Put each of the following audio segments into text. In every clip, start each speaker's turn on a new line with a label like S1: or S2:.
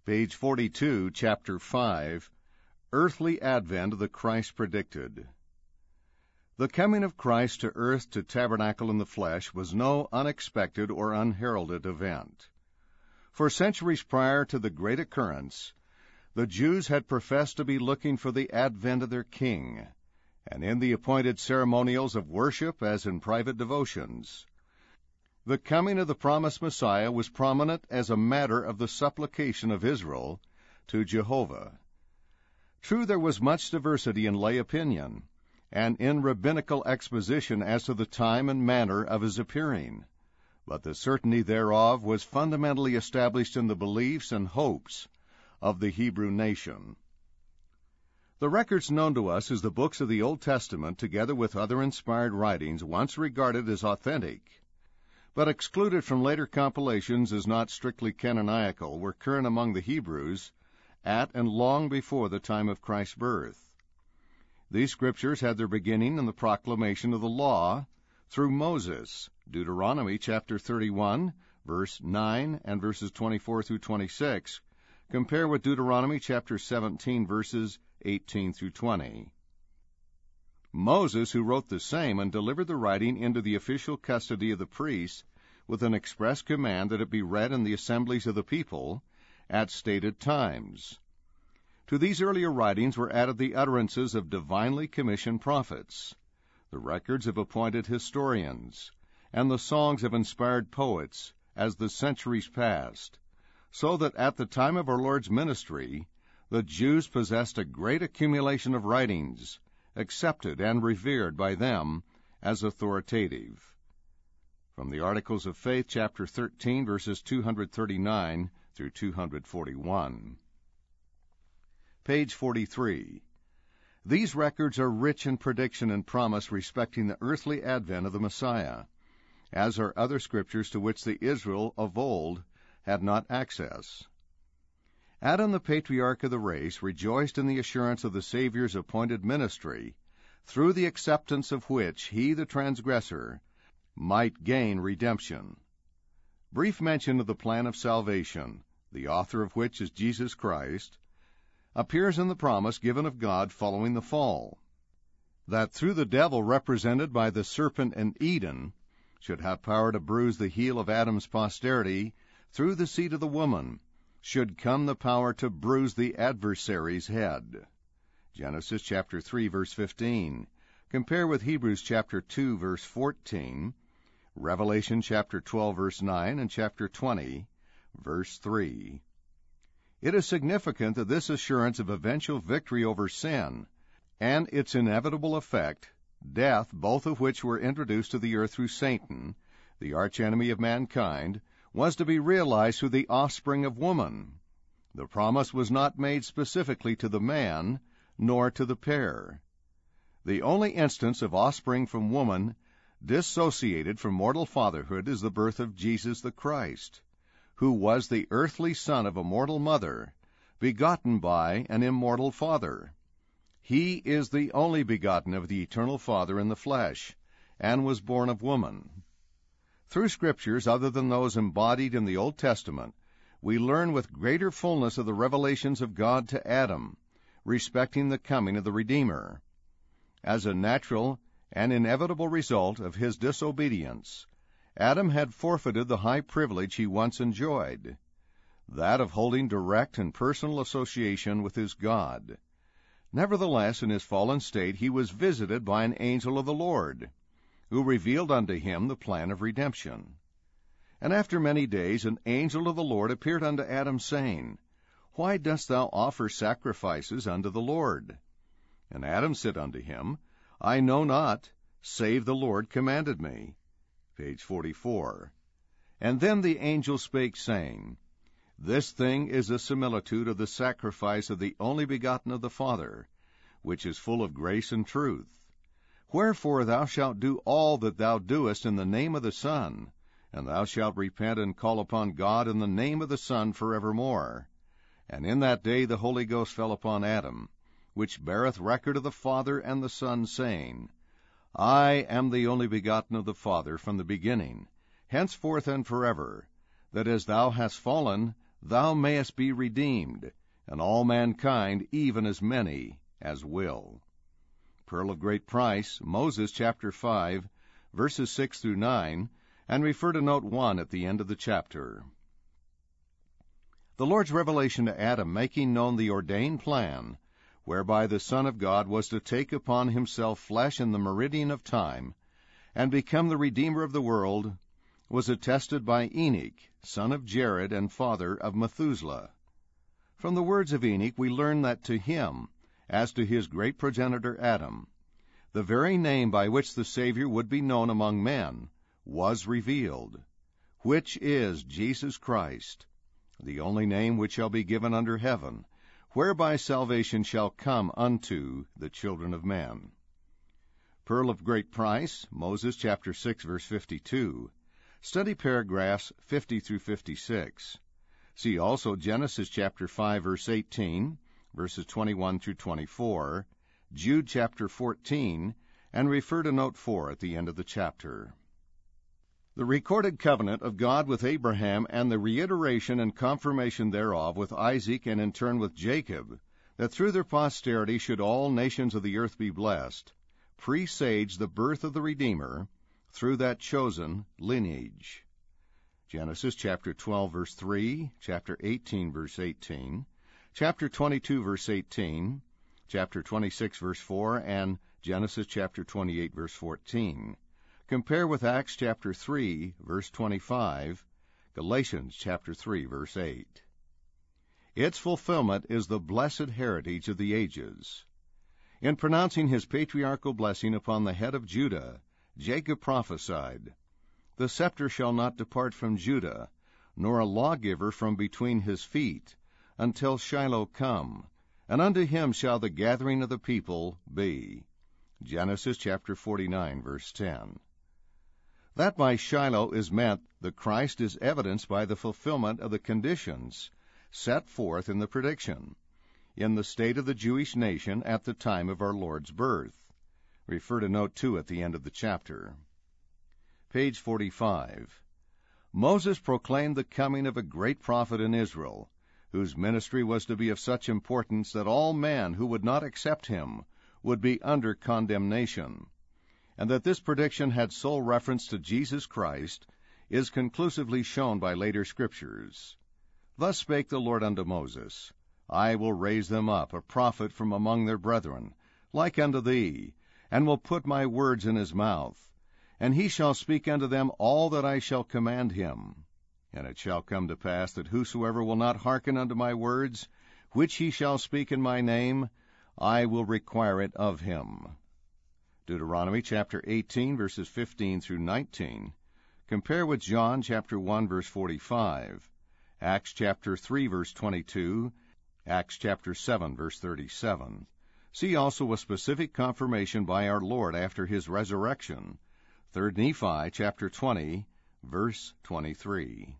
S1: Page 42, Chapter 5, Earthly Advent of the Christ Predicted. The coming of Christ to earth to tabernacle in the flesh was no unexpected or unheralded event. For centuries prior to the great occurrence, the Jews had professed to be looking for the advent of their King, and in the appointed ceremonials of worship as in private devotions, the coming of the promised Messiah was prominent as a matter of the supplication of Israel to Jehovah. True, there was much diversity in lay opinion, and in rabbinical exposition as to the time and manner of his appearing, but the certainty thereof was fundamentally established in the beliefs and hopes of the Hebrew nation. The records known to us as the books of the Old Testament, together with other inspired writings once regarded as authentic, but excluded from later compilations as not strictly canonical, were current among the Hebrews at and long before the time of Christ's birth. These scriptures had their beginning in the proclamation of the law through Moses, Deuteronomy chapter 31, verse 9 and verses 24 through 26, compare with Deuteronomy chapter 17, verses 18 through 20. Moses, who wrote the same and delivered the writing into the official custody of the priests with an express command that it be read in the assemblies of the people at stated times. To these earlier writings were added the utterances of divinely commissioned prophets, the records of appointed historians, and the songs of inspired poets as the centuries passed, so that at the time of our Lord's ministry, the Jews possessed a great accumulation of writings, accepted and revered by them as authoritative. From the Articles of Faith, chapter 13, verses 239 through 241. Page 43. These records are rich in prediction and promise respecting the earthly advent of the Messiah, as are other scriptures to which the Israel of old had not access. Adam, the patriarch of the race, rejoiced in the assurance of the Savior's appointed ministry, through the acceptance of which he, the transgressor, might gain redemption. Brief mention of the plan of salvation, the author of which is Jesus Christ, appears in the promise given of God following the fall, that through the devil represented by the serpent in Eden should have power to bruise the heel of Adam's posterity, through the seed of the woman should come the power to bruise the adversary's head. Genesis chapter 3, verse 15. Compare with Hebrews chapter 2, verse 14, Revelation chapter 12, verse 9, and chapter 20, verse 3. It is significant that this assurance of eventual victory over sin and its inevitable effect, death, both of which were introduced to the earth through Satan, the archenemy of mankind, was to be realized through the offspring of woman. The promise was not made specifically to the man, nor to the pair. The only instance of offspring from woman dissociated from mortal fatherhood is the birth of Jesus the Christ, who was the earthly son of a mortal mother, begotten by an immortal Father. He is the only begotten of the eternal Father in the flesh, and was born of woman. Through scriptures other than those embodied in the Old Testament, we learn with greater fullness of the revelations of God to Adam, respecting the coming of the Redeemer. As a natural and inevitable result of his disobedience, Adam had forfeited the high privilege he once enjoyed, that of holding direct and personal association with his God. Nevertheless, in his fallen state, he was visited by an angel of the Lord, who revealed unto him the plan of redemption. And after many days an angel of the Lord appeared unto Adam, saying, Why dost thou offer sacrifices unto the Lord? And Adam said unto him, I know not, save the Lord commanded me. Page 44. And then the angel spake, saying, This thing is a similitude of the sacrifice of the only begotten of the Father, which is full of grace and truth. Wherefore thou shalt do all that thou doest in the name of the Son, and thou shalt repent and call upon God in the name of the Son forevermore. And in that day the Holy Ghost fell upon Adam, which beareth record of the Father and the Son, saying, I am the only begotten of the Father from the beginning, henceforth and forever, that as thou hast fallen, thou mayest be redeemed, and all mankind, even as many as will. Pearl of great price, Moses chapter 5, verses 6 through 9, and refer to note 1 at the end of the chapter. The Lord's revelation to Adam, making known the ordained plan, whereby the Son of God was to take upon himself flesh in the meridian of time, and become the Redeemer of the world, was attested by Enoch, son of Jared and father of Methuselah. From the words of Enoch we learn that to him, as to his great progenitor Adam, the very name by which the Savior would be known among men was revealed, which is Jesus Christ, the only name which shall be given under heaven, whereby salvation shall come unto the children of men. Pearl of great price, Moses chapter 6, verse 52. Study paragraphs 50 through 56. See also Genesis chapter 5, verse 18, verses 21 through 24, Jude chapter 14, and refer to note 4 at the end of the chapter. The recorded covenant of God with Abraham and the reiteration and confirmation thereof with Isaac and in turn with Jacob, that through their posterity should all nations of the earth be blessed, presage the birth of the Redeemer through that chosen lineage. Genesis chapter 12, verse 3, chapter 18, verse 18, chapter 22, verse 18, chapter 26, verse 4, and Genesis chapter 28, verse 14. Compare with Acts chapter 3, verse 25, Galatians chapter 3, verse 8. Its fulfillment is the blessed heritage of the ages. In pronouncing his patriarchal blessing upon the head of Judah, Jacob prophesied, "The scepter shall not depart from Judah, nor a lawgiver from between his feet, until Shiloh come, and unto him shall the gathering of the people be." Genesis chapter 49, verse 10. That by Shiloh is meant the Christ is evidenced by the fulfillment of the conditions set forth in the prediction, in the state of the Jewish nation at the time of our Lord's birth. Refer to note 2 at the end of the chapter. Page 45. Moses proclaimed the coming of a great prophet in Israel, whose ministry was to be of such importance that all men who would not accept him would be under condemnation, and that this prediction had sole reference to Jesus Christ is conclusively shown by later scriptures. Thus spake the Lord unto Moses, I will raise them up a prophet from among their brethren, like unto thee, and will put my words in his mouth, and he shall speak unto them all that I shall command him. And it shall come to pass that whosoever will not hearken unto my words, which he shall speak in my name, I will require it of him. Deuteronomy chapter 18, verses 15 through 19. Compare with John chapter 1, verse 45, Acts chapter 3, verse 22, Acts chapter 7, verse 37. See also a specific confirmation by our Lord after his resurrection, 3 Nephi chapter 20, verse 23.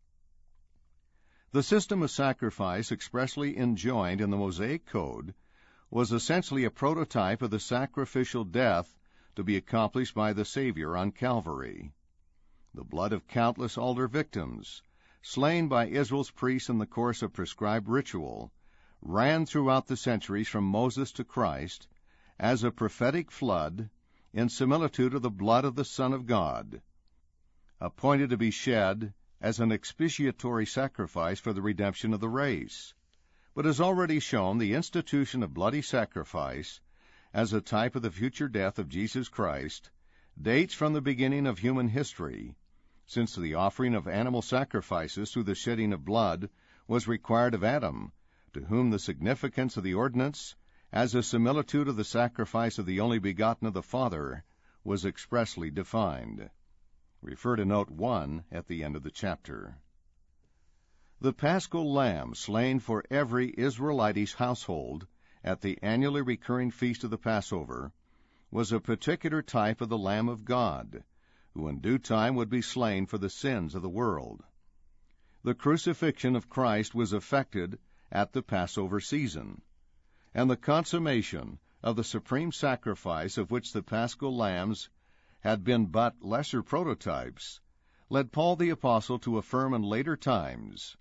S1: The system of sacrifice expressly enjoined in the Mosaic Code was essentially a prototype of the sacrificial death to be accomplished by the Savior on Calvary. The blood of countless altar victims, slain by Israel's priests in the course of prescribed ritual, ran throughout the centuries from Moses to Christ as a prophetic flood in similitude of the blood of the Son of God, appointed to be shed as an expiatory sacrifice for the redemption of the race. But as already shown, the institution of bloody sacrifice, as a type of the future death of Jesus Christ, dates from the beginning of human history, since the offering of animal sacrifices through the shedding of blood was required of Adam, to whom the significance of the ordinance, as a similitude of the sacrifice of the only begotten of the Father, was expressly defined. Refer to note 1 at the end of the chapter. The paschal lamb slain for every Israelitish household at the annually recurring feast of the Passover was a particular type of the Lamb of God, who in due time would be slain for the sins of the world. The crucifixion of Christ was effected at the Passover season, and the consummation of the supreme sacrifice of which the paschal lambs had been but lesser prototypes led Paul the Apostle to affirm in later times,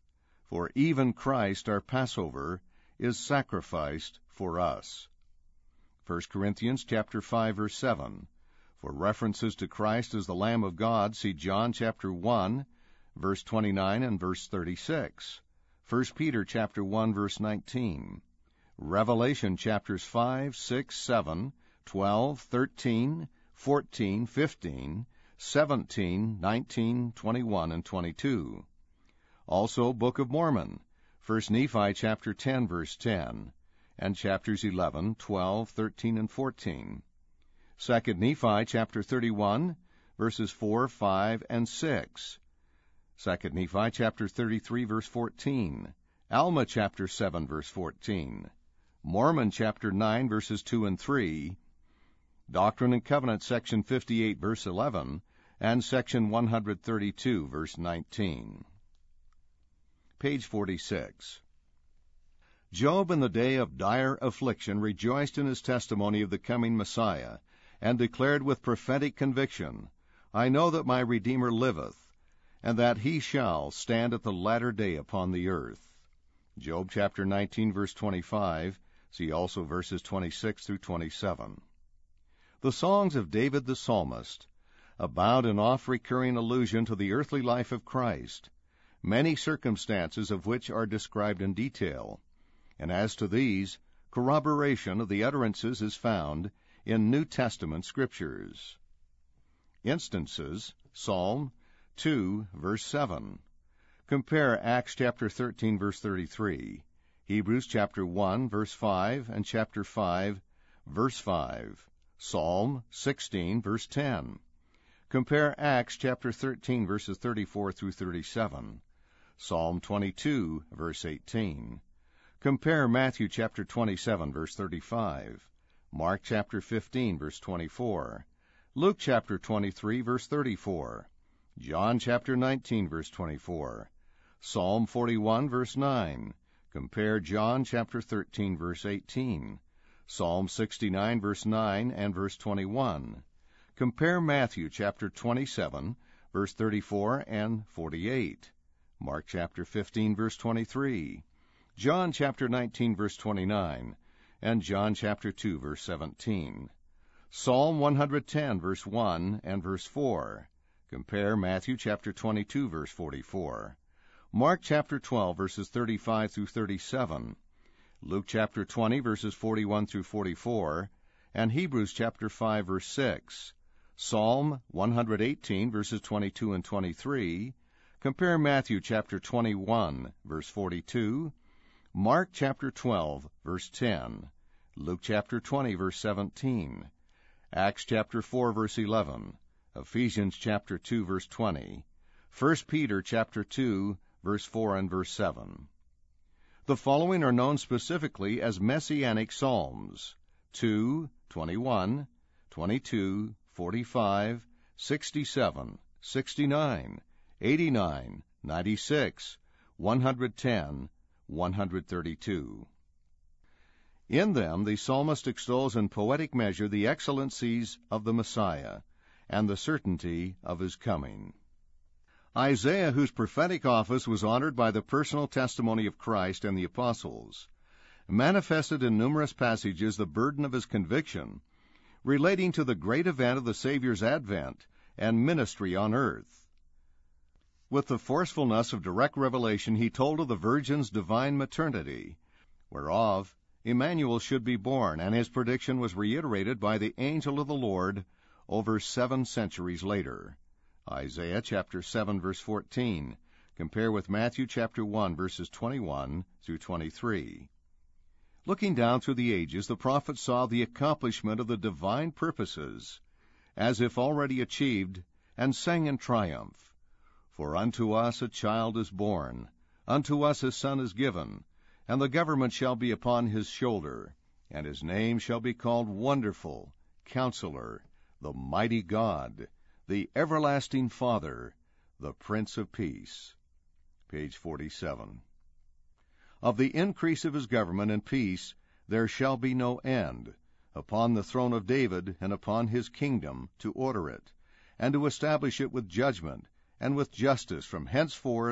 S1: For even Christ, our Passover, is sacrificed for us. 1 Corinthians chapter 5, verse 7. For references to Christ as the Lamb of God, see John chapter 1, verse 29 and verse 36. 1 Peter chapter 1, verse 19. Revelation chapters 5, 6, 7, 12, 13, 14, 15, 17, 19, 21, and 22. Also, Book of Mormon, 1 Nephi chapter 10, verse 10, and chapters 11, 12, 13, and 14. 2 Nephi chapter 31, verses 4, 5, and 6. 2 Nephi chapter 33, verse 14. Alma chapter 7, verse 14. Mormon chapter 9, verses 2 and 3. Doctrine and Covenants section 58, verse 11, and section 132, verse 19. Page 46. Job in the day of dire affliction rejoiced in his testimony of the coming Messiah, and declared with prophetic conviction, I know that my Redeemer liveth, and that he shall stand at the latter day upon the earth. Job chapter 19, verse 25, see also verses 26 through 27. The songs of David the psalmist abound in oft-recurring allusion to the earthly life of Christ, many circumstances of which are described in detail, and as to these, corroboration of the utterances is found in New Testament scriptures. Instances: Psalm 2, verse 7. Compare Acts chapter 13, verse 33, Hebrews chapter 1, verse 5, and chapter 5, verse 5. Psalm 16, verse 10. Compare Acts chapter 13, verses 34 through 37. Psalm 22, verse 18. Compare Matthew chapter 27, verse 35. Mark chapter 15, verse 24. Luke chapter 23, verse 34. John chapter 19, verse 24. Psalm 41, verse 9. Compare John chapter 13, verse 18. Psalm 69, verse 9 and verse 21. Compare Matthew chapter 27, verse 34 and 48. Mark chapter 15, verse 23. John chapter 19, verse 29, and John chapter 2, verse 17. Psalm 110, verse 1 and verse 4. Compare Matthew chapter 22, verse 44. Mark chapter 12, verses 35 through 37. Luke chapter 20, verses 41 through 44, and Hebrews chapter 5, verse 6. Psalm 118, verses 22 and 23. Compare Matthew chapter 21, verse 42. Mark chapter 12, verse 10. Luke chapter 20, verse 17. Acts chapter 4, verse 11. Ephesians chapter 2, verse 20. 1 Peter chapter 2, verse 4 and verse 7. The following are known specifically as Messianic Psalms: 2, 21, 22, 45, 67, 69, 89, 96, 110, 132. In them the psalmist extols in poetic measure the excellencies of the Messiah and the certainty of his coming. Isaiah, whose prophetic office was honored by the personal testimony of Christ and the apostles, manifested in numerous passages the burden of his conviction relating to the great event of the Savior's advent and ministry on earth. With the forcefulness of direct revelation, he told of the Virgin's divine maternity, whereof Emmanuel should be born, and his prediction was reiterated by the angel of the Lord over 7 centuries later. Isaiah chapter 7, verse 14. Compare with Matthew chapter 1, verses 21 through 23. Looking down through the ages, the prophet saw the accomplishment of the divine purposes, as if already achieved, and sang in triumph, For unto us a child is born, unto us a son is given, and the government shall be upon his shoulder, and his name shall be called Wonderful, Counselor, the Mighty God, the Everlasting Father, the Prince of Peace. Page 47. Of the increase of his government and peace there shall be no end, upon the throne of David and upon his kingdom, to order it, and to establish it with judgment and with justice from henceforth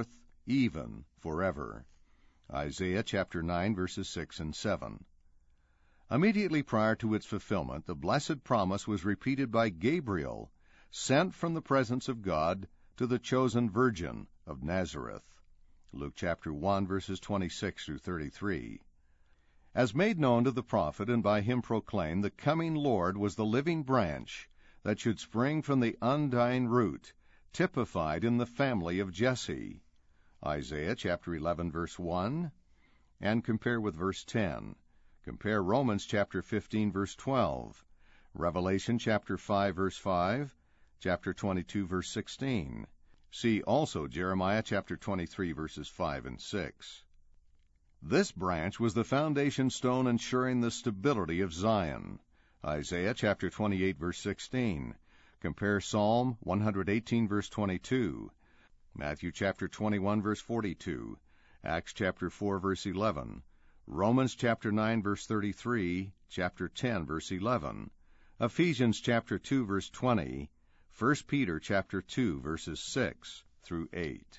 S1: even forever. Isaiah chapter 9, verses 6 and 7. Immediately prior to its fulfillment, the blessed promise was repeated by Gabriel, sent from the presence of God to the chosen virgin of Nazareth. Luke chapter 1, verses 26 through 33. As made known to the prophet and by him proclaimed, the coming Lord was the living branch that should spring from the undying root, typified in the family of Jesse. Isaiah chapter 11, verse 1, and compare with verse 10. Compare Romans chapter 15, verse 12, Revelation chapter 5, verse 5, chapter 22, verse 16. See also Jeremiah chapter 23, verses 5 and 6. This branch was the foundation stone ensuring the stability of Zion. Isaiah chapter 28, verse 16. Compare Psalm 118, verse 22, Matthew chapter 21, verse 42, Acts chapter 4, verse 11, Romans chapter 9, verse 33, chapter 10, verse 11, Ephesians chapter 2, verse 20, 1 Peter chapter 2, verses 6 through 8.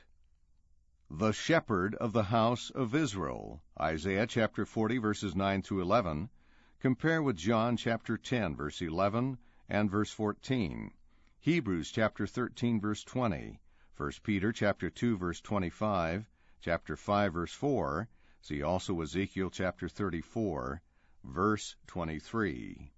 S1: The shepherd of the house of Israel. Isaiah chapter 40, verses 9 through 11. Compare with John chapter 10, verse 11 and verse 14. Hebrews chapter 13, verse 20. 1 Peter chapter 2, verse 25. Chapter 5, verse 4. See also Ezekiel chapter 34, verse 23.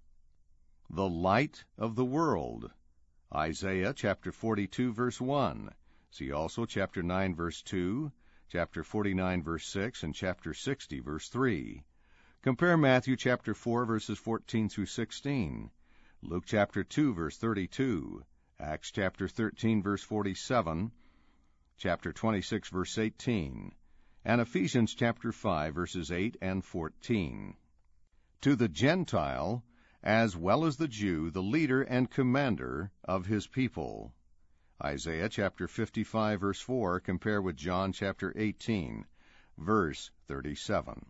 S1: The light of the world. Isaiah chapter 42, verse 1. See also chapter 9, verse 2, chapter 49, verse 6, and chapter 60, verse 3. Compare Matthew chapter 4, verses 14 through 16, Luke chapter 2, verse 32, Acts chapter 13, verse 47, chapter 26, verse 18, and Ephesians chapter 5, verses 8 and 14. To the Gentile, as well as the Jew, the leader and commander of his people. Isaiah chapter 55, verse 4, compare with John chapter 18, verse 37.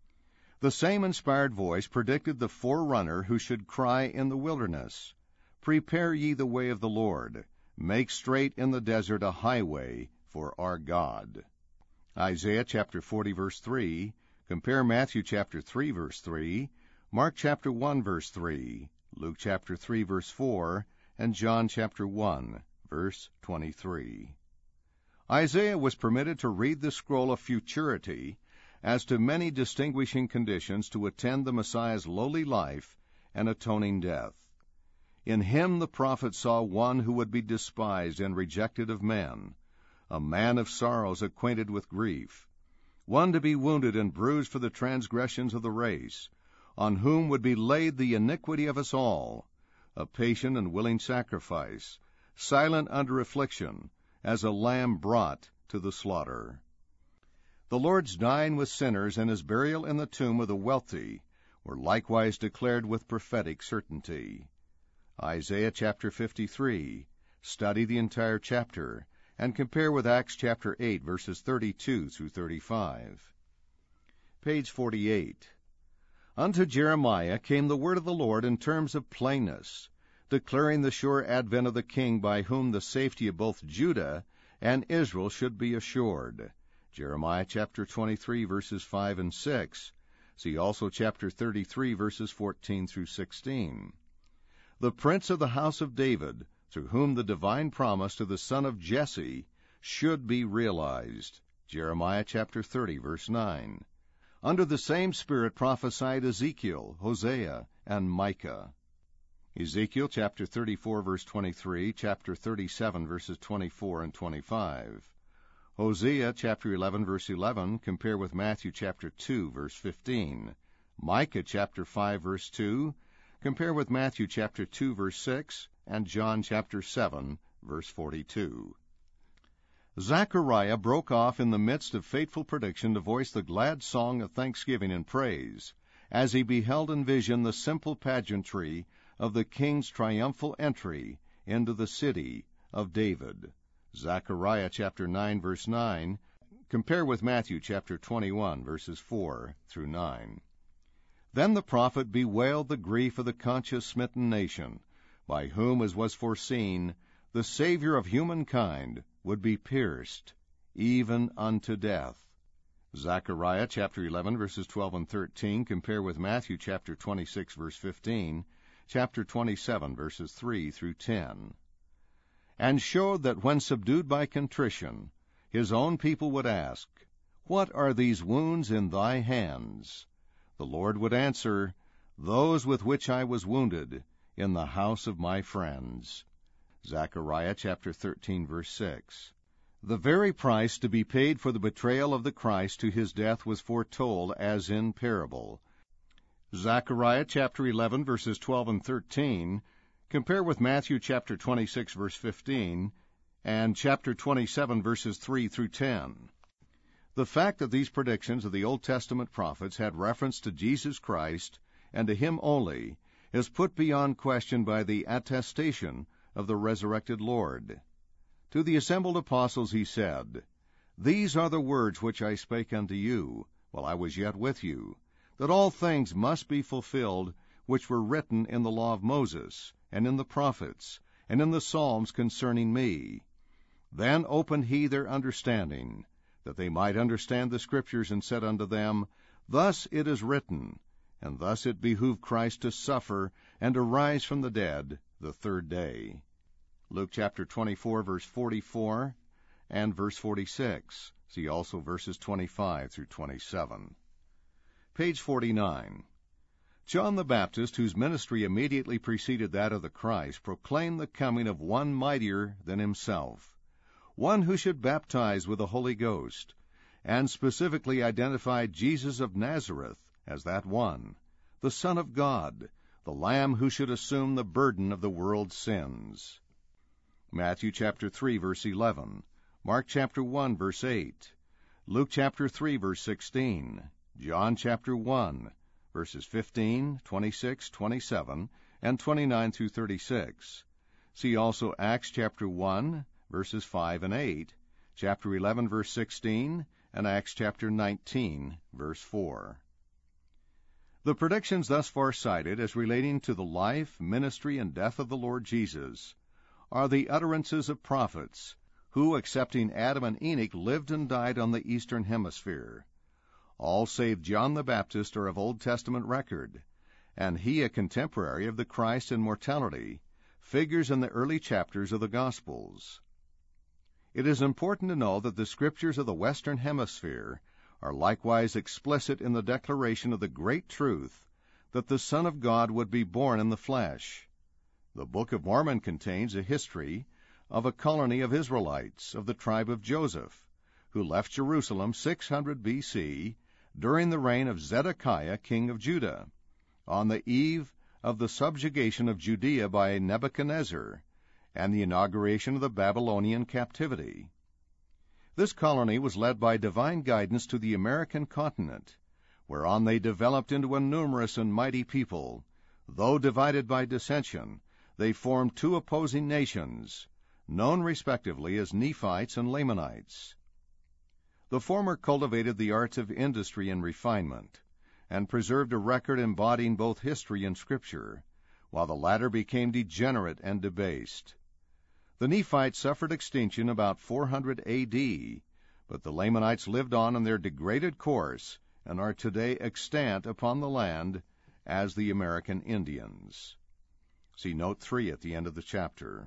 S1: The same inspired voice predicted the forerunner who should cry in the wilderness, "Prepare ye the way of the Lord, make straight in the desert a highway for our God." Isaiah chapter 40, verse 3, compare Matthew chapter 3, verse 3, Mark chapter 1, verse 3, Luke chapter 3, verse 4, and John chapter 1, verse 23. Isaiah was permitted to read the scroll of futurity as to many distinguishing conditions to attend the Messiah's lowly life and atoning death. In him the prophet saw one who would be despised and rejected of men, a man of sorrows, acquainted with grief, one to be wounded and bruised for the transgressions of the race, on whom would be laid the iniquity of us all, a patient and willing sacrifice, silent under affliction, as a lamb brought to the slaughter. The Lord's dying with sinners and his burial in the tomb of the wealthy were likewise declared with prophetic certainty. Isaiah chapter 53, study the entire chapter, and compare with Acts chapter 8, verses 32 through 35. Page 48. Unto Jeremiah came the word of the Lord in terms of plainness, declaring the sure advent of the king by whom the safety of both Judah and Israel should be assured. Jeremiah chapter 23, verses 5 and 6. See also chapter 33, verses 14 through 16. The prince of the house of David, through whom the divine promise to the son of Jesse should be realized. Jeremiah chapter 30, verse 9. Under the same spirit prophesied Ezekiel, Hosea, and Micah. Ezekiel chapter 34, verse 23, chapter 37, verses 24 and 25. Hosea chapter 11, verse 11, compare with Matthew chapter 2, verse 15. Micah chapter 5, verse 2, compare with Matthew chapter 2, verse 6, and John chapter 7, verse 42. Zechariah broke off in the midst of fateful prediction to voice the glad song of thanksgiving and praise, as he beheld in vision the simple pageantry of the king's triumphal entry into the city of David. Zechariah chapter 9, verse 9, compare with Matthew chapter 21, verses 4 through 9. Then the prophet bewailed the grief of the conscience-smitten nation, by whom, as was foreseen, the Savior of humankind would be pierced even unto death. Zechariah chapter 11, verses 12 and 13, compare with Matthew chapter 26, verse 15, chapter 27, verses 3 through 10. And showed that when subdued by contrition, his own people would ask, What are these wounds in thy hands? The Lord would answer, Those with which I was wounded in the house of my friends. Zechariah chapter 13, verse 6. The very price to be paid for the betrayal of the Christ to his death was foretold as in parable. Zechariah chapter 11, verses 12 and 13, compare with Matthew chapter 26, verse 15, and chapter 27, verses 3 through 10. The fact that these predictions of the Old Testament prophets had reference to Jesus Christ, and to him only, is put beyond question by the attestation of the resurrected Lord. To the assembled apostles he said, These are the words which I spake unto you, while I was yet with you, that all things must be fulfilled which were written in the law of Moses, and in the prophets, and in the Psalms concerning me. Then opened he their understanding, that they might understand the Scriptures, and said unto them, Thus it is written, and thus it behooved Christ to suffer, and to rise from the dead the third day. Luke chapter 24, verse 44, and verse 46. See also verses 25 through 27. Page 49. John the Baptist, whose ministry immediately preceded that of the Christ, proclaimed the coming of one mightier than himself, one who should baptize with the Holy Ghost, and specifically identified Jesus of Nazareth as that one, the Son of God, the Lamb who should assume the burden of the world's sins. Matthew chapter 3, verse 11, Mark chapter 1, verse 8, Luke chapter 3, verse 16, John chapter 1, verses 15, 26, 27, and 29 through 36. See also Acts chapter 1, verses 5 and 8, chapter 11, verse 16, and Acts chapter 19, verse 4. The predictions thus far cited as relating to the life, ministry, and death of the Lord Jesus are the utterances of prophets who, excepting Adam and Enoch, lived and died on the eastern hemisphere. All save John the Baptist are of Old Testament record, and he, a contemporary of the Christ in mortality, figures in the early chapters of the Gospels. It is important to know that the Scriptures of the Western Hemisphere are likewise explicit in the declaration of the great truth that the Son of God would be born in the flesh. The Book of Mormon contains a history of a colony of Israelites of the tribe of Joseph, who left Jerusalem 600 B.C. during the reign of Zedekiah, king of Judah, on the eve of the subjugation of Judea by Nebuchadnezzar and the inauguration of the Babylonian captivity. This colony was led by divine guidance to the American continent, whereon they developed into a numerous and mighty people. Though divided by dissension, they formed two opposing nations, known respectively as Nephites and Lamanites. The former cultivated the arts of industry and refinement, and preserved a record embodying both history and Scripture, while the latter became degenerate and debased. The Nephites suffered extinction about 400 A.D., but the Lamanites lived on in their degraded course and are today extant upon the land as the American Indians. See Note 3 at the end of the chapter.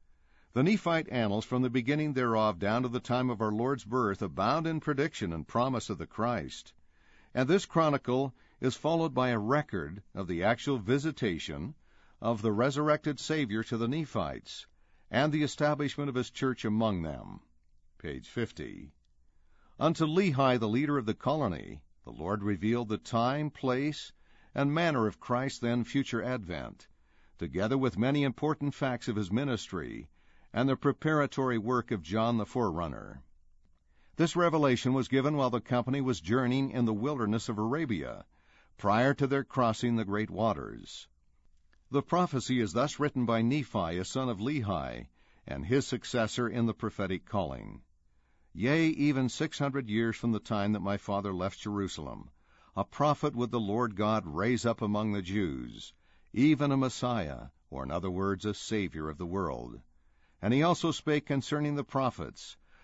S1: The Nephite annals from the beginning thereof down to the time of our Lord's birth abound in prediction and promise of the Christ, and this chronicle is followed by a record of the actual visitation of the resurrected Savior to the Nephites, and the establishment of his church among them. Page 50. Unto Lehi, the leader of the colony, the Lord revealed the time, place, and manner of Christ's then future advent, together with many important facts of his ministry, and the preparatory work of John the Forerunner. This revelation was given while the company was journeying in the wilderness of Arabia, prior to their crossing the great waters. The prophecy is thus written by Nephi, a son of Lehi, and his successor in the prophetic calling. Yea, even 600 years from the time that my father left Jerusalem, a prophet would the Lord God raise up among the Jews, even a Messiah, or in other words, a Savior of the world. And he also spake concerning the prophets,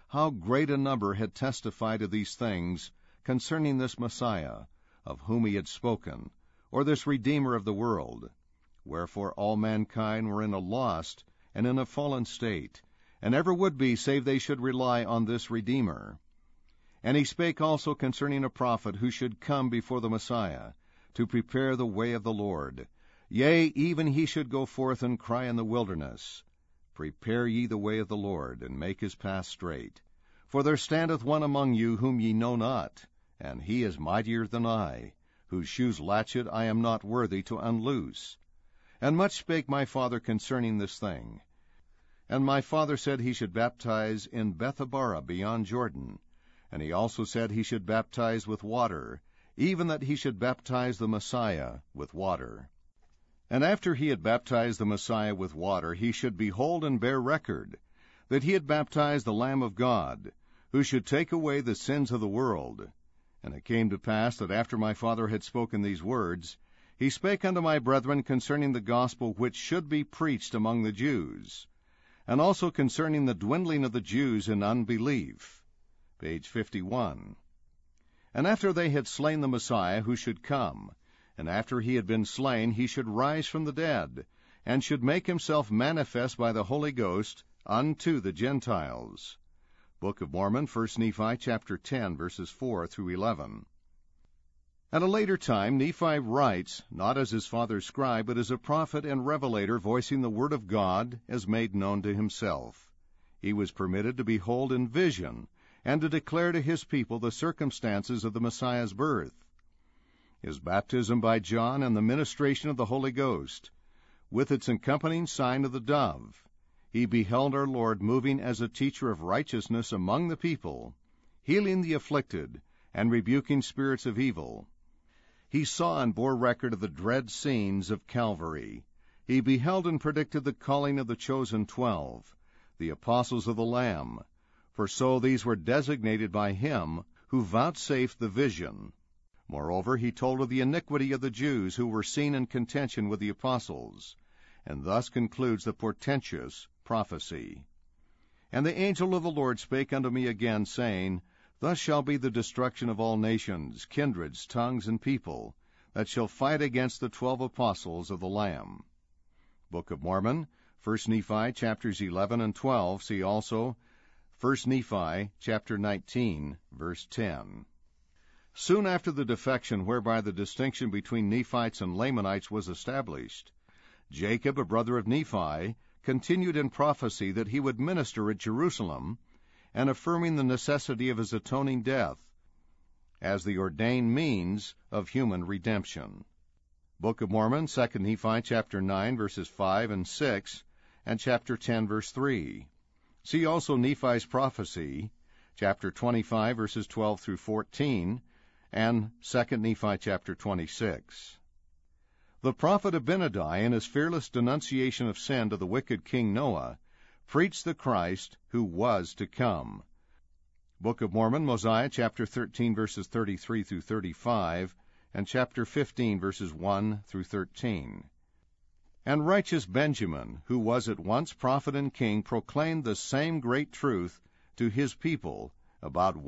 S1: how great a number had testified of these things concerning this Messiah, of whom he had spoken, or this Redeemer of the world. Wherefore all mankind were in a lost and in a fallen state, and ever would be, save they should rely on this Redeemer. And he spake also concerning a prophet who should come before the Messiah, to prepare the way of the Lord. Yea, even he should go forth and cry in the wilderness, Prepare ye the way of the Lord, and make his path straight. For there standeth one among you whom ye know not, and he is mightier than I, whose shoes latchet I am not worthy to unloose. And much spake my father concerning this thing. And my father said he should baptize in Bethabara beyond Jordan. And he also said he should baptize with water, even that he should baptize the Messiah with water. And after he had baptized the Messiah with water, he should behold and bear record, that he had baptized the Lamb of God, who should take away the sins of the world. And it came to pass that after my father had spoken these words, he spake unto my brethren concerning the gospel which should be preached among the Jews, and also concerning the dwindling of the Jews in unbelief. Page 51. And after they had slain the Messiah who should come, and after he had been slain, he should rise from the dead, and should make himself manifest by the Holy Ghost unto the Gentiles. Book of Mormon, 1 Nephi, chapter 10, verses 4 through 11. At a later time, Nephi writes, not as his father's scribe, but as a prophet and revelator, voicing the word of God as made known to himself. He was permitted to behold in vision, and to declare to his people the circumstances of the Messiah's birth, his baptism by John, and the ministration of the Holy Ghost, with its accompanying sign of the dove. He beheld our Lord moving as a teacher of righteousness among the people, healing the afflicted, and rebuking spirits of evil. He saw and bore record of the dread scenes of Calvary. He beheld and predicted the calling of the chosen 12, the apostles of the Lamb, for so these were designated by him who vouchsafed the vision. Moreover, he told of the iniquity of the Jews who were seen in contention with the apostles, and thus concludes the portentous prophecy. And the angel of the Lord spake unto me again, saying, Thus shall be the destruction of all nations, kindreds, tongues, and people, that shall fight against the 12 apostles of the Lamb. Book of Mormon, 1 Nephi, chapters 11 and 12. See also 1 Nephi, chapter 19, verse 10. Soon after the defection whereby the distinction between Nephites and Lamanites was established, Jacob, a brother of Nephi, continued in prophecy that he would minister at Jerusalem, and affirming the necessity of his atoning death as the ordained means of human redemption. Book of Mormon, 2 Nephi, chapter 9, verses 5 and 6, and chapter 10, verse 3. See also Nephi's prophecy, chapter 25, verses 12 through 14, and 2 Nephi, chapter 26. The prophet Abinadi, in his fearless denunciation of sin to the wicked King Noah, preached the Christ who was to come. Book of Mormon, Mosiah, chapter 13, verses 33 through 35, and chapter 15, verses 1 through 13. And righteous Benjamin, who was at once prophet and king, proclaimed the same great truth to his people about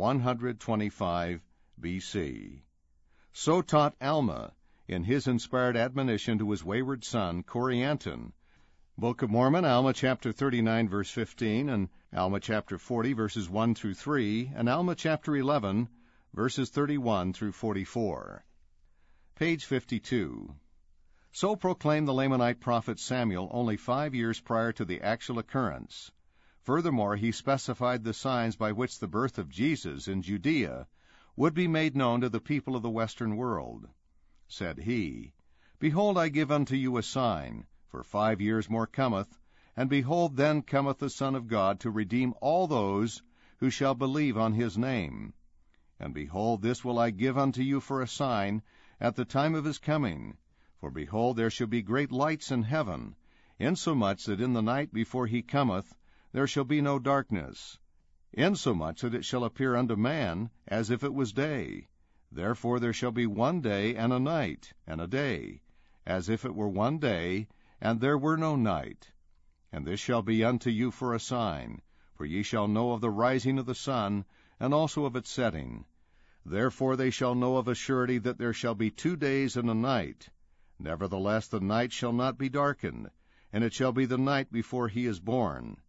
S1: 125 B.C. So taught Alma in his inspired admonition to his wayward son, Corianton. Book of Mormon, Alma chapter 39, verse 15, and Alma chapter 40, verses 1 through 3, and Alma chapter 11, verses 31 through 44. Page 52. So proclaimed the Lamanite prophet Samuel only 5 years prior to the actual occurrence. Furthermore, he specified the signs by which the birth of Jesus in Judea would be made known to the people of the western world. Said he, Behold, I give unto you a sign, for 5 years more cometh, and behold, then cometh the Son of God to redeem all those who shall believe on his name. And behold, this will I give unto you for a sign at the time of his coming. For behold, there shall be great lights in heaven, insomuch that in the night before he cometh there shall be no darkness, insomuch that it shall appear unto man as if it was day. Therefore there shall be one day and a night, and a day, as if it were one day, and there were no night. And this shall be unto you for a sign, For ye shall know of the rising of the sun, and also of its setting. Therefore they shall know of a surety that there shall be 2 days and a night. Nevertheless the night shall not be darkened, and it shall be the night before he is born.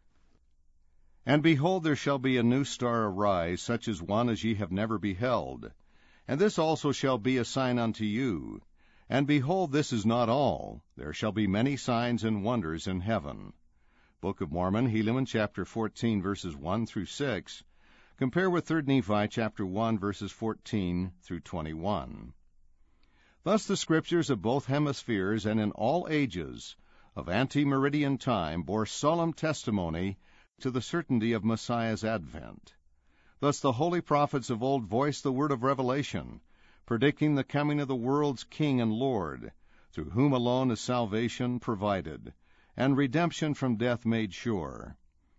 S1: And behold, there shall be a new star arise, such as one as ye have never beheld. And this also shall be a sign unto you. And behold, this is not all. There shall be many signs and wonders in heaven. Book of Mormon, Helaman, chapter 14, verses 1 through 6. Compare with 3 Nephi, chapter 1, verses 14 through 21. Thus the scriptures of both hemispheres and in all ages of ante-meridian time bore solemn testimony to the certainty of Messiah's advent. Thus the holy prophets of old voiced the word of revelation, predicting the coming of the world's King and Lord, through whom alone is salvation provided, and redemption from death made sure.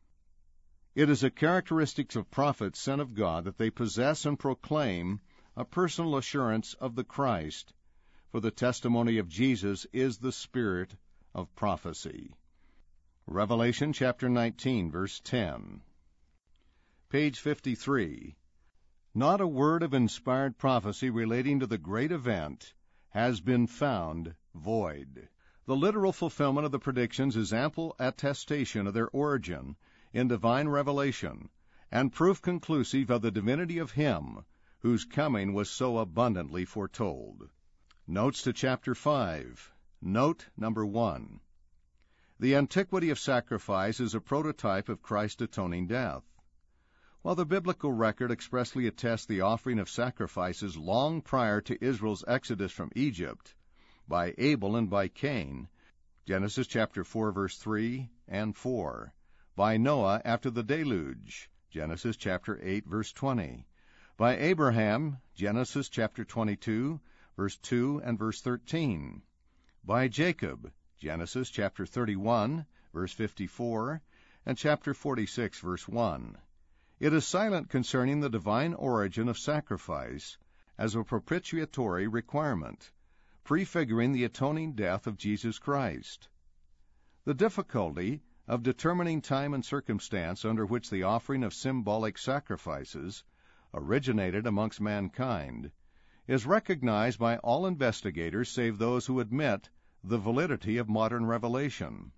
S1: It is a characteristic of prophets sent of God that they possess and proclaim a personal assurance of the Christ, for the testimony of Jesus is the spirit of prophecy. Revelation chapter 19, verse 10. Page 53. Not a word of inspired prophecy relating to the great event has been found void. The literal fulfillment of the predictions is ample attestation of their origin in divine revelation, and proof conclusive of the divinity of Him whose coming was so abundantly foretold. Notes to chapter 5. Note number 1. The antiquity of sacrifice is a prototype of Christ's atoning death. While the biblical record expressly attests the offering of sacrifices long prior to Israel's exodus from Egypt, by Abel and by Cain, Genesis chapter 4, verse 3 and 4, by Noah after the deluge, Genesis chapter 8, verse 20, by Abraham, Genesis chapter 22, verse 2 and verse 13, by Jacob, Genesis chapter 31, verse 54, and chapter 46, verse 1. It is silent concerning the divine origin of sacrifice as a propitiatory requirement, prefiguring the atoning death of Jesus Christ. The difficulty of determining time and circumstance under which the offering of symbolic sacrifices originated amongst mankind is recognized by all investigators save those who admit the validity of modern revelation.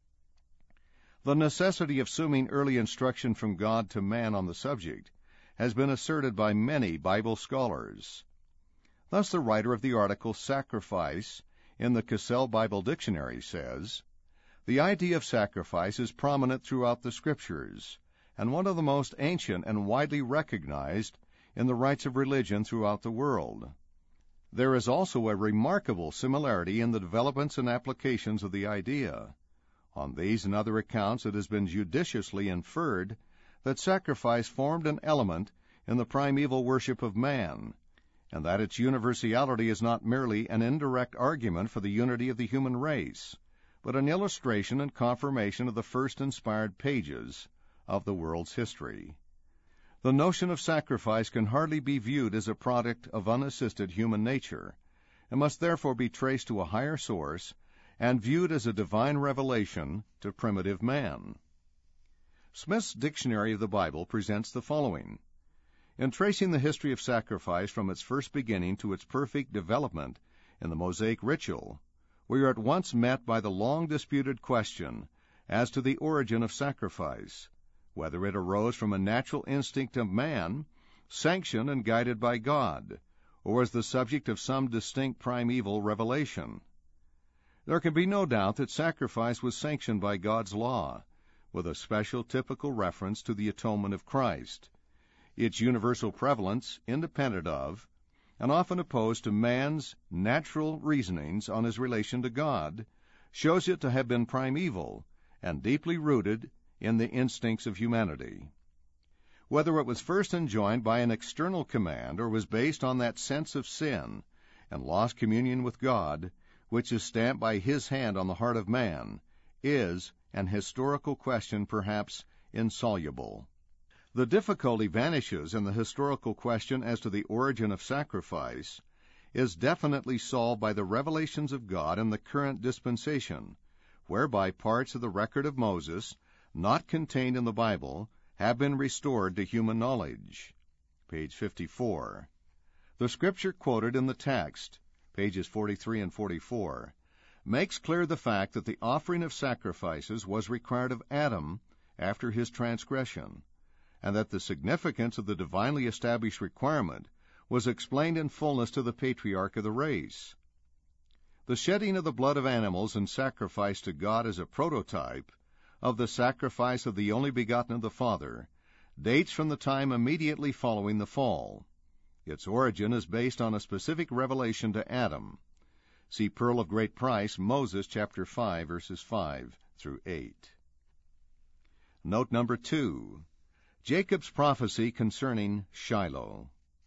S1: The necessity of assuming early instruction from God to man on the subject has been asserted by many Bible scholars. Thus the writer of the article Sacrifice in the Cassell Bible Dictionary says, "The idea of sacrifice is prominent throughout the Scriptures, and one of the most ancient and widely recognized in the rites of religion throughout the world. There is also a remarkable similarity in the developments and applications of the idea. On these and other accounts it has been judiciously inferred that sacrifice formed an element in the primeval worship of man, and that its universality is not merely an indirect argument for the unity of the human race, but an illustration and confirmation of the first inspired pages of the world's history. The notion of sacrifice can hardly be viewed as a product of unassisted human nature, and must therefore be traced to a higher source and viewed as a divine revelation to primitive man." Smith's Dictionary of the Bible presents the following. In tracing the history of sacrifice from its first beginning to its perfect development in the Mosaic ritual, we are at once met by the long-disputed question as to the origin of sacrifice, whether it arose from a natural instinct of man, sanctioned and guided by God, or was the subject of some distinct primeval revelation. There can be no doubt that sacrifice was sanctioned by God's law, with a special typical reference to the atonement of Christ. Its universal prevalence, independent of, and often opposed to man's natural reasonings on his relation to God, shows it to have been primeval and deeply rooted in the instincts of humanity. Whether it was first enjoined by an external command or was based on that sense of sin and lost communion with God, which is stamped by His hand on the heart of man, is an historical question perhaps insoluble. The difficulty vanishes in the historical question as to the origin of sacrifice is definitely solved by the revelations of God in the current dispensation, whereby parts of the record of Moses, not contained in the Bible have been restored to human knowledge. Page 54. The scripture quoted in the text, pages 43 and 44, makes clear the fact that the offering of sacrifices was required of Adam after his transgression, and that the significance of the divinely established requirement was explained in fullness to the patriarch of the race. The shedding of the blood of animals in sacrifice to God as a prototype of the sacrifice of the only begotten of the Father dates from the time immediately following the fall. Its origin is based on a specific revelation to Adam. See Pearl of Great Price, Moses chapter 5, verses 5 through 8. Note number 2. Jacob's prophecy concerning Shiloh.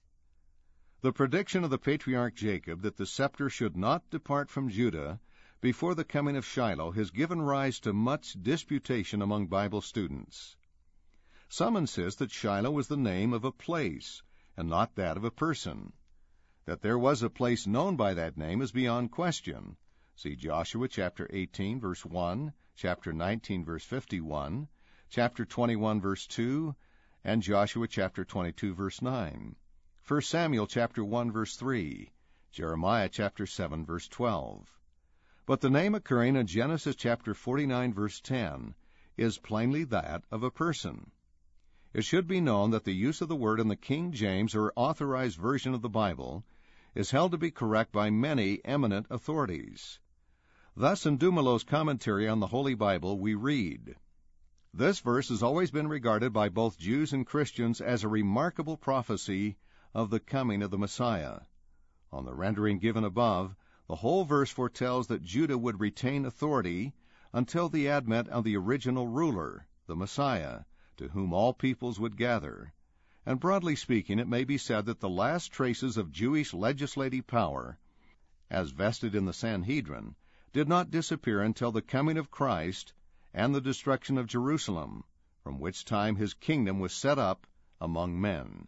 S1: The prediction of the patriarch Jacob that the scepter should not depart from Judah before the coming of Shiloh has given rise to much disputation among Bible students. Some insist that Shiloh was the name of a place and not that of a person. That there was a place known by that name is beyond question. See Joshua chapter 18, verse 1, chapter 19, verse 51, chapter 21, verse 2, and Joshua chapter 22, verse 9. 1 Samuel chapter 1, verse 3, Jeremiah chapter 7, verse 12. But the name occurring in Genesis chapter 49, verse 10, is plainly that of a person. It should be known that the use of the word in the King James or Authorized Version of the Bible is held to be correct by many eminent authorities. Thus, in Dumelo's commentary on the Holy Bible, we read, "This verse has always been regarded by both Jews and Christians as a remarkable prophecy of the coming of the Messiah. On the rendering given above, the whole verse foretells that Judah would retain authority until the advent of the original ruler, the Messiah, to whom all peoples would gather. And broadly speaking, it may be said that the last traces of Jewish legislative power, as vested in the Sanhedrin, did not disappear until the coming of Christ and the destruction of Jerusalem, from which time his kingdom was set up among men."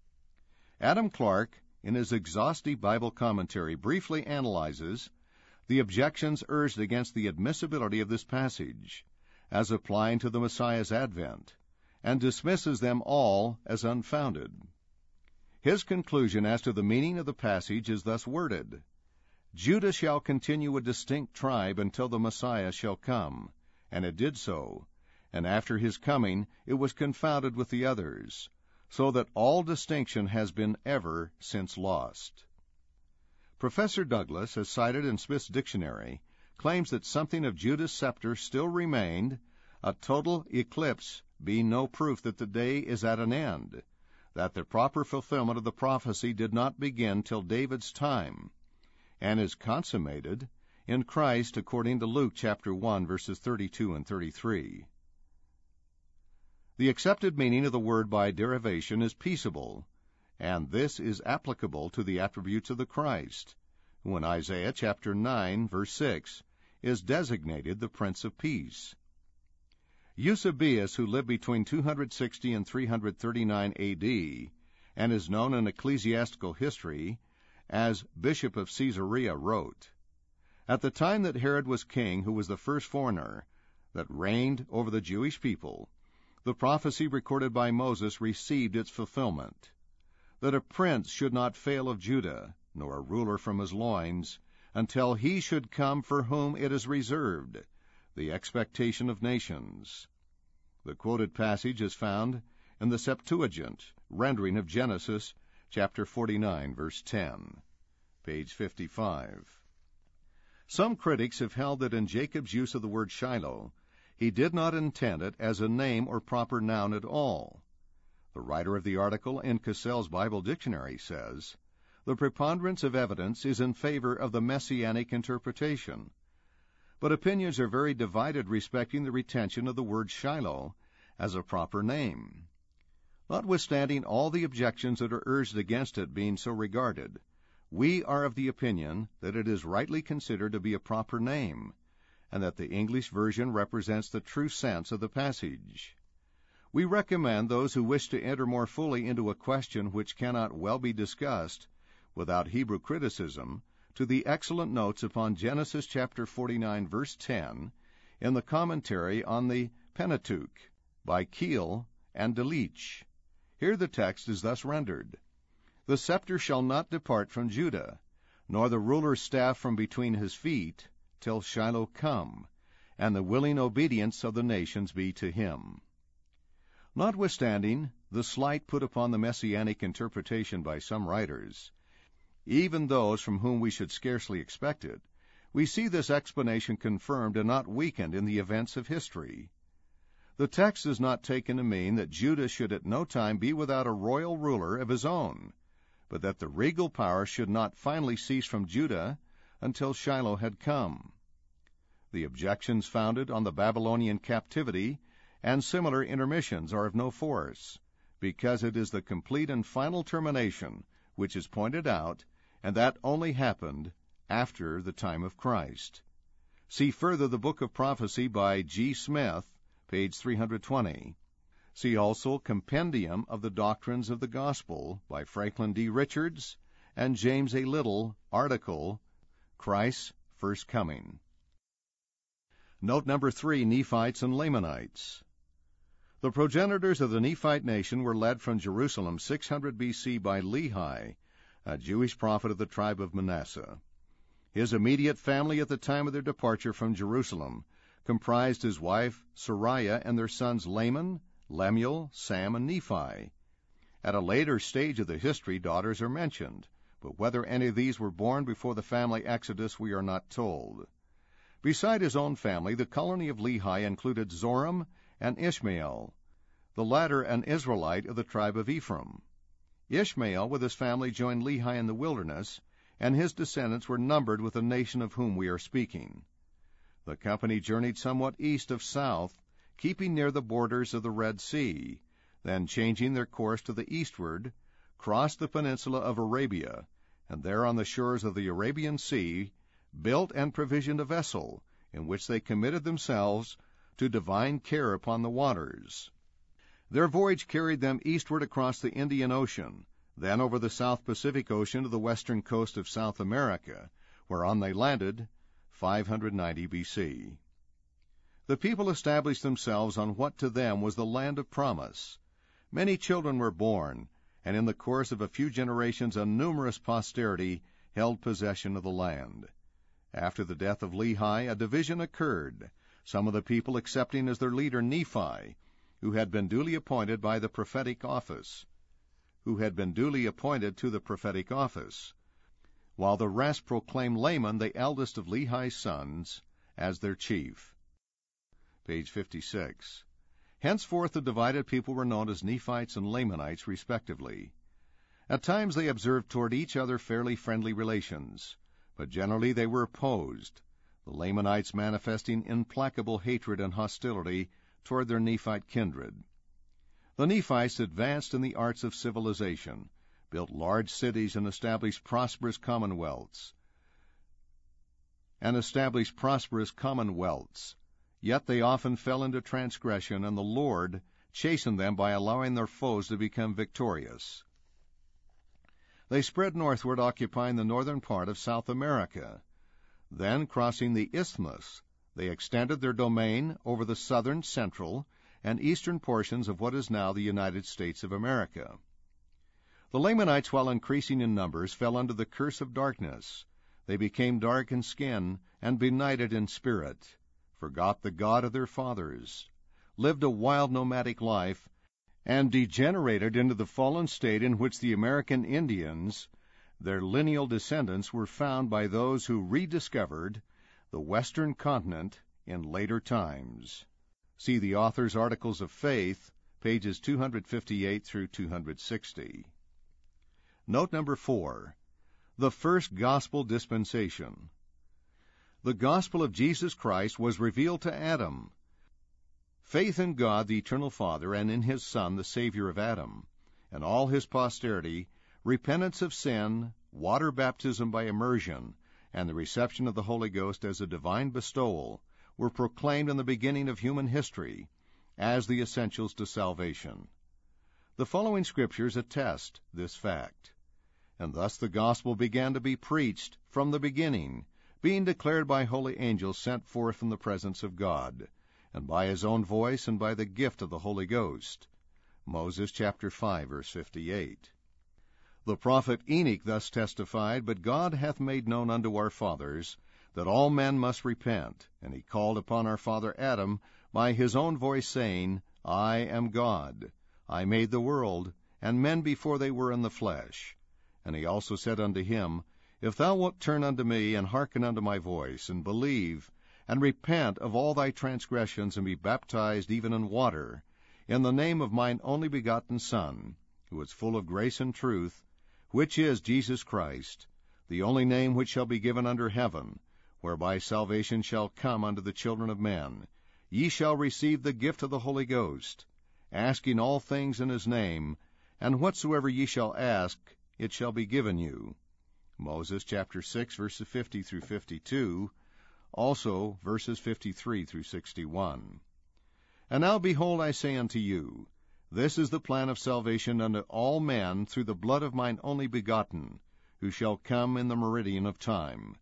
S1: Adam Clarke, in his exhaustive Bible commentary, briefly analyzes the objections urged against the admissibility of this passage as applying to the Messiah's advent, and dismisses them all as unfounded. His conclusion as to the meaning of the passage is thus worded: "Judah shall continue a distinct tribe until the Messiah shall come," and it did so, and after his coming it was confounded with the others, so that all distinction has been ever since lost. Professor Douglas, as cited in Smith's Dictionary, claims that something of Judah's scepter still remained, a total eclipse being no proof that the day is at an end, that the proper fulfillment of the prophecy did not begin till David's time, and is consummated in Christ according to Luke chapter 1, verses 32 and 33. The accepted meaning of the word by derivation is peaceable, and this is applicable to the attributes of the Christ, who in Isaiah chapter 9, verse 6, is designated the Prince of Peace. Eusebius, who lived between 260 and 339 A.D., and is known in ecclesiastical history as Bishop of Caesarea, wrote, "At the time that Herod was king, who was the first foreigner that reigned over the Jewish people, the prophecy recorded by Moses received its fulfillment, that a prince should not fail of Judah, nor a ruler from his loins, until he should come for whom it is reserved, the expectation of nations." The quoted passage is found in the Septuagint rendering of Genesis chapter 49, verse 10, page 55. Some critics have held that in Jacob's use of the word Shiloh, he did not intend it as a name or proper noun at all. The writer of the article in Cassell's Bible Dictionary says, "The preponderance of evidence is in favor of the messianic interpretation, but opinions are very divided respecting the retention of the word Shiloh as a proper name. Notwithstanding all the objections that are urged against it being so regarded, we are of the opinion that it is rightly considered to be a proper name, and that the English version represents the true sense of the passage. We recommend those who wish to enter more fully into a question which cannot well be discussed without Hebrew criticism to the excellent notes upon Genesis chapter 49, verse 10, in the commentary on the Pentateuch, by Keel and Delitzsch. Here the text is thus rendered: The scepter shall not depart from Judah, nor the ruler's staff from between his feet, till Shiloh come, and the willing obedience of the nations be to him. Notwithstanding the slight put upon the messianic interpretation by some writers, even those from whom we should scarcely expect it, we see this explanation confirmed and not weakened in the events of history. The text is not taken to mean that Judah should at no time be without a royal ruler of his own, but that the regal power should not finally cease from Judah until Shiloh had come. The objections founded on the Babylonian captivity and similar intermissions are of no force, because it is the complete and final termination which is pointed out, and that only happened after the time of Christ. See further the Book of Prophecy by G. Smith, page 320. See also Compendium of the Doctrines of the Gospel by Franklin D. Richards and James A. Little, article, Christ's First Coming. Note number 3, Nephites and Lamanites. The progenitors of the Nephite nation were led from Jerusalem 600 B.C. by Lehi, a Jewish prophet of the tribe of Manasseh. His immediate family at the time of their departure from Jerusalem comprised his wife Sariah and their sons Laman, Lemuel, Sam, and Nephi. At a later stage of the history, daughters are mentioned, but whether any of these were born before the family exodus we are not told. Beside his own family, the colony of Lehi included Zoram and Ishmael, the latter an Israelite of the tribe of Ephraim. Ishmael with his family joined Lehi in the wilderness, and his descendants were numbered with the nation of whom we are speaking. The company journeyed somewhat east of south, keeping near the borders of the Red Sea, then changing their course to the eastward, crossed the peninsula of Arabia, and there on the shores of the Arabian Sea built and provisioned a vessel, in which they committed themselves to divine care upon the waters. Their voyage carried them eastward across the Indian Ocean, then over the South Pacific Ocean to the western coast of South America, whereon they landed 590 B.C. The people established themselves on what to them was the land of promise. Many children were born, and in the course of a few generations a numerous posterity held possession of the land. After the death of Lehi, a division occurred, some of the people accepting as their leader Nephi, who had been duly appointed to the prophetic office, while the rest proclaimed Laman, the eldest of Lehi's sons, as their chief. Page 56. Henceforth the divided people were known as Nephites and Lamanites, respectively. At times they observed toward each other fairly friendly relations, but generally they were opposed, the Lamanites manifesting implacable hatred and hostility toward their Nephite kindred. The Nephites advanced in the arts of civilization, built large cities, and established prosperous commonwealths. Yet they often fell into transgression, and the Lord chastened them by allowing their foes to become victorious. They spread northward, occupying the northern part of South America. Then, crossing the isthmus, they extended their domain over the southern, central, and eastern portions of what is now the United States of America. The Lamanites, while increasing in numbers, fell under the curse of darkness. They became dark in skin and benighted in spirit, forgot the God of their fathers, lived a wild nomadic life, and degenerated into the fallen state in which the American Indians, their lineal descendants, were found by those who rediscovered the Western continent in later times. See the author's Articles of Faith, pages 258 through 260. Note number 4. The First Gospel Dispensation. The gospel of Jesus Christ was revealed to Adam. Faith in God, the Eternal Father, and in His Son, the Savior of Adam, and all his posterity, repentance of sin, water baptism by immersion, and the reception of the Holy Ghost as a divine bestowal, were proclaimed in the beginning of human history as the essentials to salvation. The following scriptures attest this fact. And thus the gospel began to be preached from the beginning, being declared by holy angels sent forth from the presence of God. and by his own voice, and by the gift of the Holy Ghost. Moses chapter 5, verse 58. The prophet Enoch thus testified, But God hath made known unto our fathers that all men must repent. And he called upon our father Adam by his own voice, saying, I am God. I made the world, and men before they were in the flesh. And he also said unto him, If thou wilt turn unto me, and hearken unto my voice, and believe, and repent of all thy transgressions, and be baptized even in water, in the name of mine only begotten Son, who is full of grace and truth, which is Jesus Christ, the only name which shall be given under heaven, whereby salvation shall come unto the children of men, ye shall receive the gift of the Holy Ghost, asking all things in his name, and whatsoever ye shall ask, it shall be given you. Moses chapter 6, verses 50 through 52, also verses 53 through 61. And now behold, I say unto you, this is the plan of salvation unto all men through the blood of mine only begotten, who shall come in the meridian of time.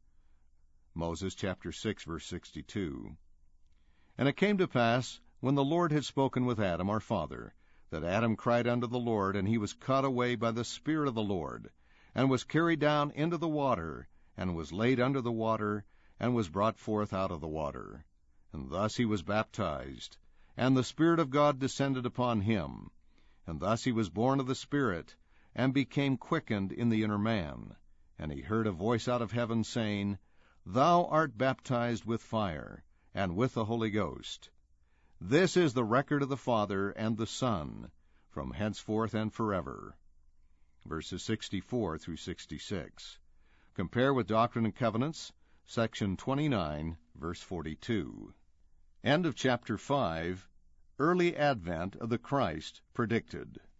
S1: Moses chapter 6, verse 62. And it came to pass, when the Lord had spoken with Adam our father, that Adam cried unto the Lord, and he was caught away by the Spirit of the Lord, and was carried down into the water, and was laid under the water, and was brought forth out of the water. And thus he was baptized, and the Spirit of God descended upon him. And thus he was born of the Spirit, and became quickened in the inner man. And he heard a voice out of heaven, saying, Thou art baptized with fire, and with the Holy Ghost. This is the record of the Father and the Son, from henceforth and forever. Verses 64 through 66. Compare with Doctrine and Covenants, section 29, verse 42. End of chapter 5. Early advent of the Christ predicted.